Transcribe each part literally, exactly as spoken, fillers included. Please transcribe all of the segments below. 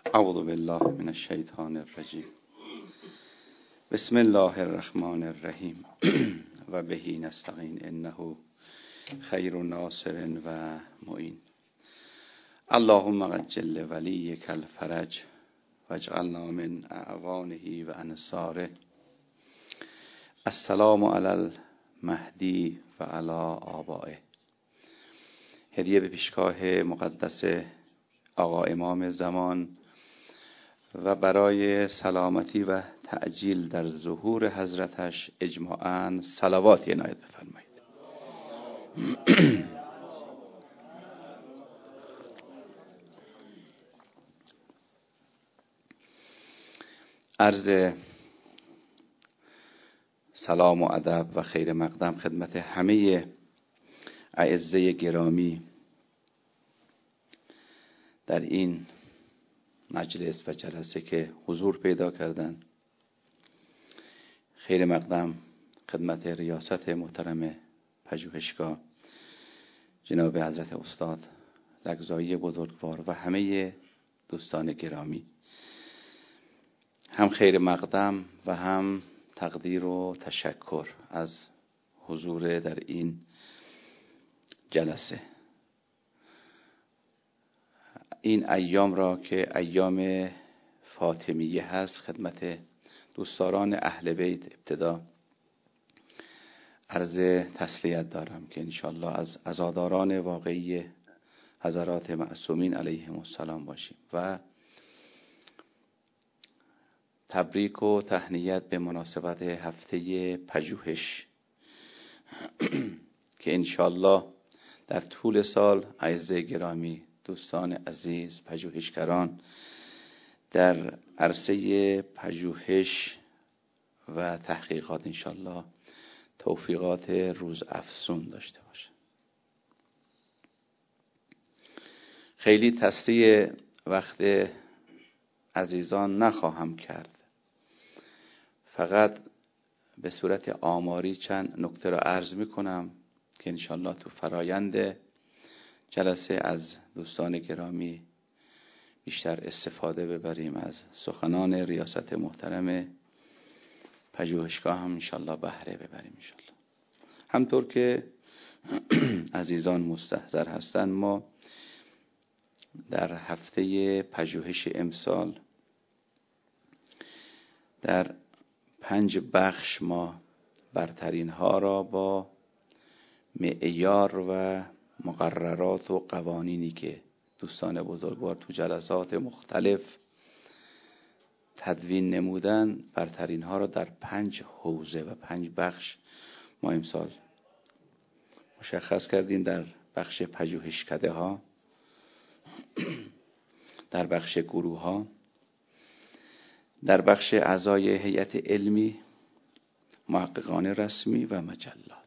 اعوذ بالله من الشیطان الرجیم. بسم الله الرحمن الرحیم و بهی نستعین انه خیر ناصر و معین. اللهم عجل ولیک الفرج واجعلنا من اعوانه و انصاره. السلام علی المهدی و علی آبائه. هدیه به پیشگاه مقدس آقا امام زمان و برای سلامتی و تعجیل در ظهور حضرتش اجماعاً صلوات عنایت بفرمایید. عرض سلام و ادب و خیر مقدم خدمت همه اعزه گرامی در این مجلس و جلسه که حضور پیدا کردن. خیر مقدم خدمت ریاست محترم پژوهشگاه جناب حضرت استاد لگزایی بزرگوار و همه دوستان گرامی. هم خیر مقدم و هم تقدیر و تشکر از حضور در این جلسه. این ایام را که ایام فاطمیه هست خدمت دوستداران اهل بیت ابتدا عرض تسلیت دارم که انشالله از عزاداران واقعی حضرات معصومین علیهم السلام باشیم و تبریک و تهنیت به مناسبت هفته پژوهش که انشالله در طول سال اعزه گرامی دوستان عزیز پژوهشگران در عرصه پژوهش و تحقیقات انشالله توفیقات روز افزون داشته باشند. خیلی تصریح وقت عزیزان نخواهم کرد، فقط به صورت آماری چند نکته را عرض می کنم که انشالله تو فرایند جلسه از دوستان گرامی بیشتر استفاده ببریم، از سخنان ریاست محترم پژوهشگاه هم انشالله بهره ببریم انشالله. همطور که عزیزان مستحضر هستند، ما در هفته پژوهش امسال در پنج بخش ما برترین ها را با معیار و مقررات و قوانینی که دوستان بزرگوار تو جلسات مختلف تدوین نمودن، برترین ها را در پنج حوزه و پنج بخش ما امسال مشخص کردیم. در بخش پژوهشکده ها، در بخش گروه ها، در بخش اعضای هیئت علمی، محققان رسمی و مجلات.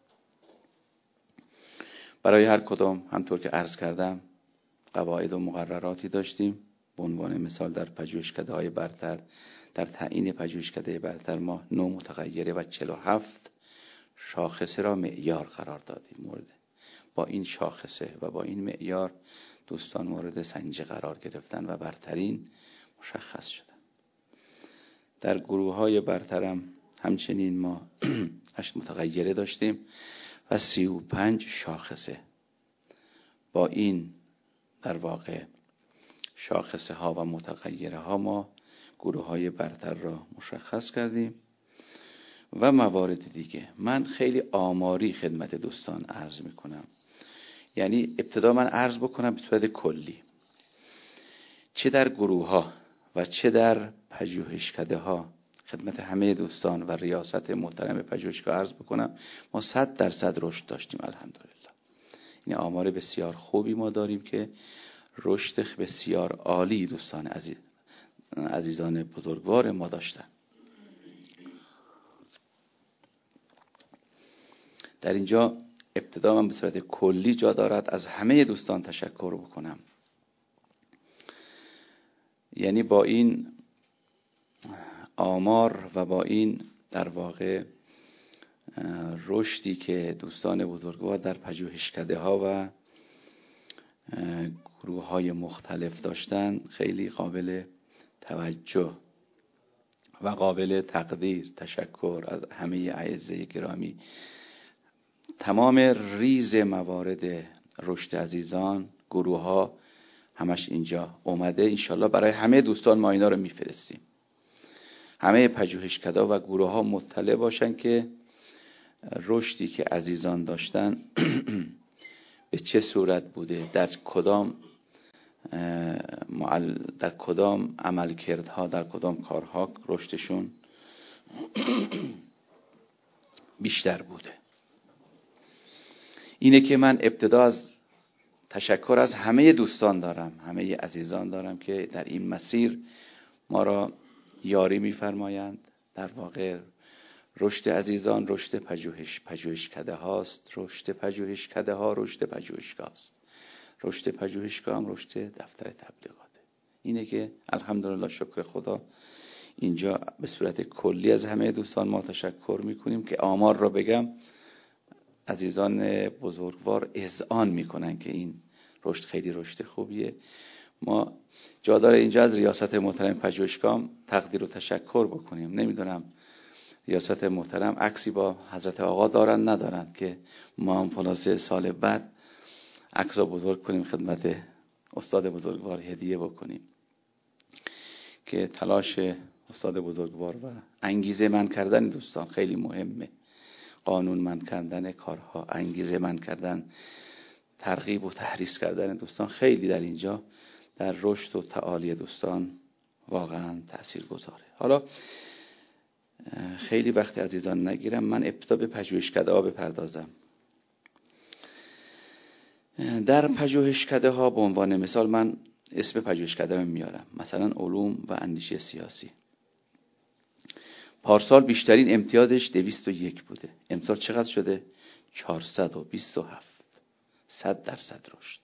برای هر کدام همطور که عرض کردم قواعد و مقرراتی داشتیم. به عنوان مثال در پژوهشکده های برتر، در تعیین پژوهشکده برتر ما نه متغیره و چهل و هفت شاخصه را معیار قرار دادیم. مورد با این شاخصه و با این معیار دوستان مورد سنجش قرار گرفتن و برترین مشخص شدن. در گروه های برترم همچنین ما هشت متغیره داشتیم و سی و پنج شاخصه. با این در واقع شاخصه ها و متغیره ها ما گروه های برتر را مشخص کردیم و موارد دیگه. من خیلی آماری خدمت دوستان عرض می کنم، یعنی ابتدا من عرض بکنم به صورت کلی، چه در گروه ها و چه در پژوهشکده ها خدمت همه دوستان و ریاست محترم پژوهشگاه عرض بکنم ما صد درصد رشد داشتیم الحمدلله. این آمار بسیار خوبی ما داریم که رشد بسیار عالی دوستان عزیز عزیزان بزرگوار ما داشتن. در اینجا ابتدا من به صورت کلی جا دارد از همه دوستان تشکر بکنم. یعنی با این آمار و با این در واقع رشدی که دوستان بزرگوار در پژوهشکده ها و گروه های مختلف داشتن خیلی قابل توجه و قابل تقدیر، تشکر از همه اعزای گرامی. تمام ریز موارد رشد عزیزان، گروه ها همش اینجا اومده. انشالله برای همه دوستان ما اینا رو میفرستیم. همه پژوهشکده و گروه ها مطلع باشن که رشدی که عزیزان داشتن به چه صورت بوده، در کدام در کدام عملکردها، در کدام کارها رشدشون بیشتر بوده. اینه که من ابتدا از تشکر از همه دوستان دارم، همه عزیزان دارم که در این مسیر ما را یاری می‌فرمایند. در واقع رشد عزیزان رشد پژوهش پژوهشکده هاست، رشد پژوهشکده ها رشد پژوهشگاه است، رشد پژوهشگاه هم رشد دفتر تبلیغاته. اینه که الحمدلله شکر خدا اینجا به صورت کلی از همه دوستان ما تشکر میکنیم که آمار را بگم عزیزان بزرگوار اذعان میکنن که این رشد خیلی رشد خوبیه. ما جا داره اینجا از ریاست محترم پژوهشگاه تقدیر و تشکر بکنیم. نمیدونم ریاست محترم عکسی با حضرت آقا دارن ندارن که ما هم خلاصه سال بعد عکس بزرگ کنیم خدمت استاد بزرگوار هدیه بکنیم که تلاش استاد بزرگوار و انگیزه من کردن دوستان خیلی مهمه. قانون من کردن کارها، انگیزه من کردن، ترغیب و تحریص کردن دوستان خیلی در اینجا در رشد و تعالی دوستان واقعا تأثیر گذاره. حالا خیلی وقت عزیزان نگیرم، من ابتدا به پژوهشکده ها بپردازم. در پژوهشکده ها به عنوان مثال من اسم پژوهشکده رو میارم، مثلا علوم و اندیشه سیاسی. پارسال بیشترین امتیازش دویست و یک بوده، امسال چقدر شده؟ چهارصد و بیست و هفت، صد درصد رشد.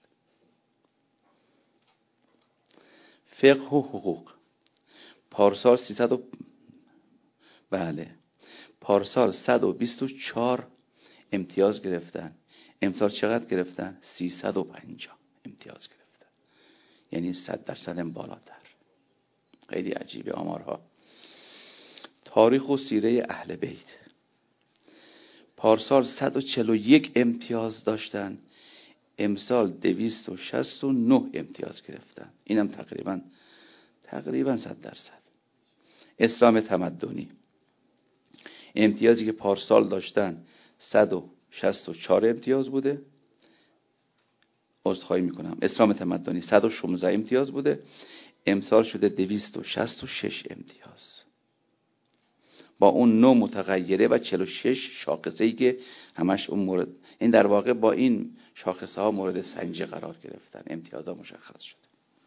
فقه و حقوق پارسال سیصد و بله پارسال صد و بیست و چهار امتیاز گرفتن، امسال چقدر گرفتن؟ سیصد و پنجاه امتیاز گرفتن، یعنی صد درصد بالاتر. خیلی عجیبه آمارها. تاریخ و سیره اهل بیت پارسال صد و چهل و یک امتیاز داشتن، امسال دویست و شصت و نه امتیاز گرفتن، اینم تقریبا تقریبا صد درصد. اسلام تمدنی امتیازی که پارسال داشتن صد و شصت و چهار امتیاز بوده، عذرخواهی میکنم، اسلام تمدنی صد و شانزده امتیاز بوده، امسال شده دویست و شصت و شش امتیاز با اون نه متغیره و چهل و شش شاخصه‌ای که همش اون مورد، این در واقع با این شاخصه ها مورد سنجی قرار گرفتن، امتیازها مشخص شده.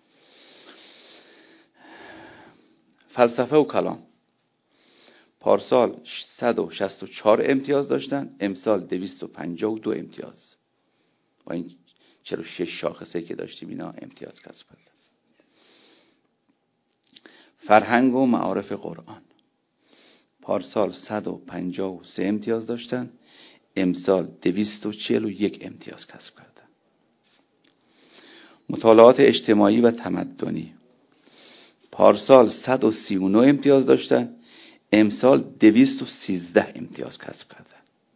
فلسفه و کلام پارسال صد و شصت و چهار امتیاز داشتن، امسال دویست و پنجاه و دو امتیاز با این چهل و شش شاخصه‌ای که داشتیم اینا امتیاز کسب کردن. فرهنگ و معارف قرآن پارسال صد و پنجاه و سه امتیاز داشتن، امسال دویست و چهل و یک امتیاز کسب کردن. مطالعات اجتماعی و تمدنی پارسال صد و سی و نه امتیاز داشتن، امسال دویست و سیزده امتیاز کسب کردن.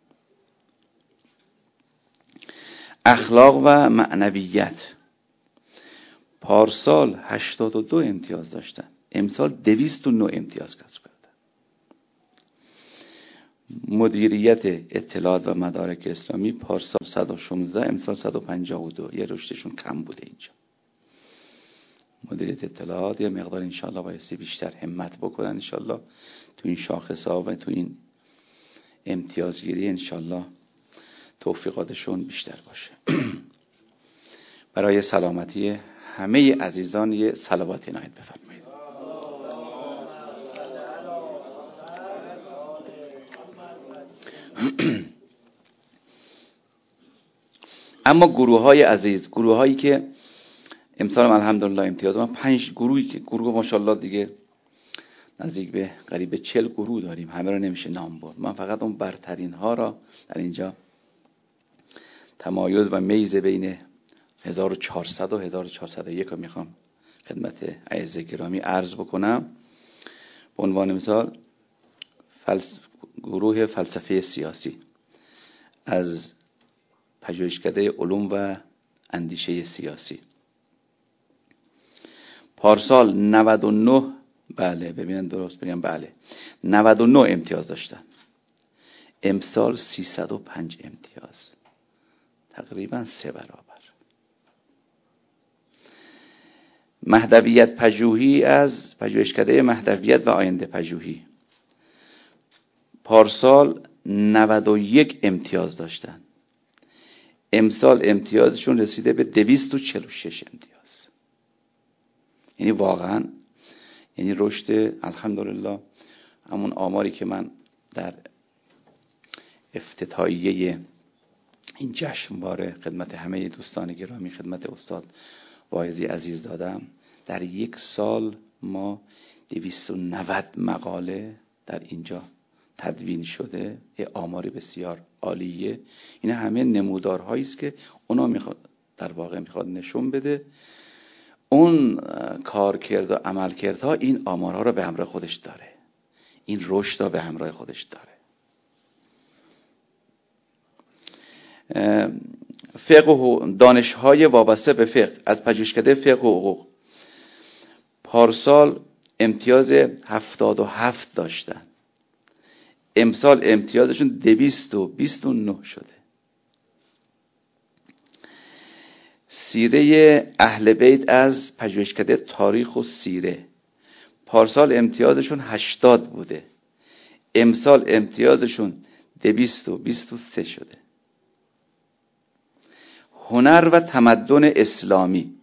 اخلاق و معنویت پارسال هشتاد و دو امتیاز داشتن، امسال دویست و نه امتیاز کسب کردن. مدیریت اطلاعات و مدارک اسلامی پارسال صد و شانزده، امسال صد و پنجاه و دو، یه رشدشون کم بوده اینجا. مدیریت اطلاعات یه مقدار انشالله بایستی بیشتر همت بکنن انشالله تو این شاخص ها و تو این امتیازگیری انشالله توفیقاتشون بیشتر باشه. برای سلامتی همه عزیزان یه صلوات عنایت بفرمایید. اما گروه های عزیز، گروه هایی که امسال هم الحمدلله امتیاز ما پنج گروهی که گروه ماشاءالله دیگه نزدیک به قریب چهل گروه داریم، همه رو نمیشه نام برد. من فقط اون برترین ها را در اینجا تمایز و میز بین هزار و چهارصد و هزار و چهارصد و یک رو میخوام خدمت اعزای گرامی عرض بکنم. به عنوان مثال فلس... گروه فلسفه سیاسی از پژوهشکده علوم و اندیشه سیاسی پارسال نود و نه، بله ببینن درست بگم، بله نود و نه امتیاز داشتن، امسال سیصد و پنج امتیاز، تقریبا سه برابر. مهدویت پژوهی از پژوهشکده مهدویت و آینده پژوهی پارسال نود و یک امتیاز داشتن، امسال امتیازشون رسیده به دویست و چهل و شش امتیاز. یعنی واقعا یعنی رشد الحمدلله. همون آماری که من در افتتاحیه این جشنواره خدمت همه دوستان گرامی، خدمت استاد واعظی عزیز دادم، در یک سال ما دویست و نود مقاله در اینجا تدوین شده. یه آماری بسیار عالیه. این همه نمودارهایی است که اونا میخواد در واقع میخواد نشون بده اون کارکرد و عملکردها این آمارها رو به همراه خودش داره، این رشد رو به همراه خودش داره. فقه و دانش‌های وابسته به فقه از پژوهشکده فقه و حقوق پارسال امتیاز هفتاد و هفت داشتن، امسال امتیازشون دویست و بیست و نه شده. سیره اهل بیت از پژوهشکده تاریخ و سیره پارسال امتیازشون هشتاد بوده، امسال امتیازشون دویست و بیست و سه شده. هنر و تمدن اسلامی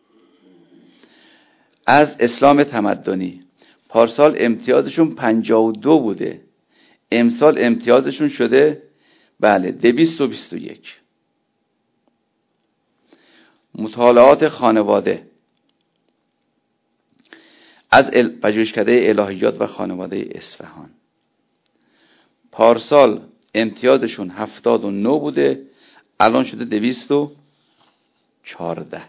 از اسلام تمدنی پارسال امتیازشون پنجاه و دو بوده، امسال امتیازشون شده بله دویست و بیست و یک. مطالعات خانواده از پژوهشکده الهیات و خانواده اصفهان پارسال امتیازشون هفتاد و نه بوده، الان شده دویست و چهارده.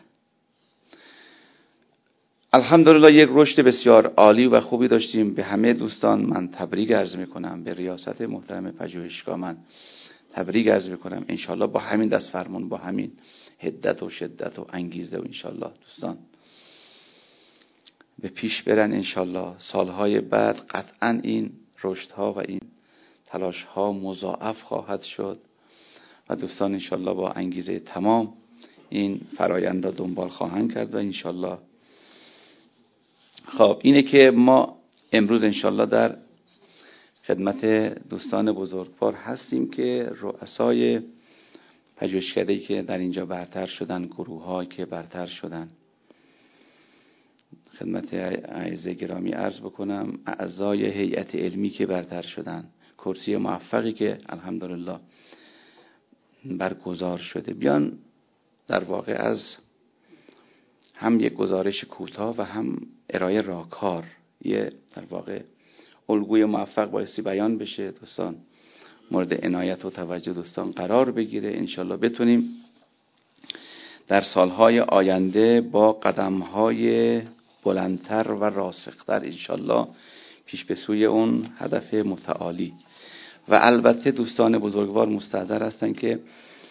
الحمدلله یک رشد بسیار عالی و خوبی داشتیم. به همه دوستان من تبریک عرض میکنم، به ریاست محترم پژوهشگاه من تبریک عرض میکنم. انشالله با همین دست فرمان، با همین حدت و شدت و انگیزه و انشالله دوستان به پیش برن. انشالله سالهای بعد قطعا این رشدها و این تلاشها مضاعف خواهد شد و دوستان انشالله با انگیزه تمام این فرایند را دنبال خواهند کرد و انشالله. خب اینه که ما امروز انشالله در خدمت دوستان بزرگوار هستیم که رؤسای پژوهشکده‌ای که در اینجا برتر شدن، گروه‌هایی که برتر شدن، خدمت اعزای گرامی عرض بکنم اعضای هیئت علمی که برتر شدن، کرسی موفقی که الحمدلله برگزار شده، بیان در واقع از هم یک گزارش کوتاه و هم ارائه راهکار، یه در واقع الگوی موفق بایستی بیان بشه، دوستان مورد عنایت و توجه دوستان قرار بگیره. انشالله بتونیم در سالهای آینده با قدمهای بلندتر و راسختر انشالله پیش به سوی اون هدف متعالی. و البته دوستان بزرگوار مستحضر هستن که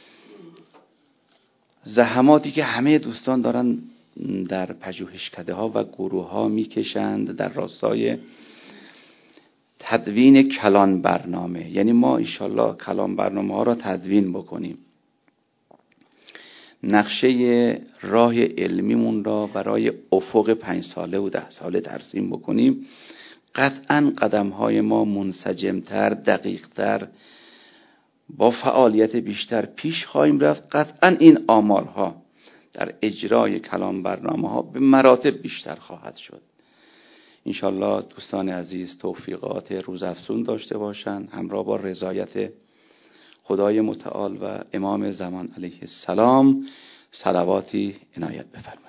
زحماتی که همه دوستان دارن در پژوهشکده ها و گروه ها میکشند در راستای تدوین کلان برنامه، یعنی ما انشالله کلان برنامه ها را تدوین بکنیم، نقشه راه علمیمون را برای افق پنج ساله و ده ساله ترسیم بکنیم، قطعا قدم های ما منسجمتر، دقیقتر، با فعالیت بیشتر پیش خواهیم رفت. قطعا این آمارها در اجرای کلام برنامه ها به مراتب بیشتر خواهد شد. انشالله دوستان عزیز توفیقات روزافزون داشته باشند، همراه با رضایت خدای متعال و امام زمان علیه السلام صلواتی عنایت بفرمایید.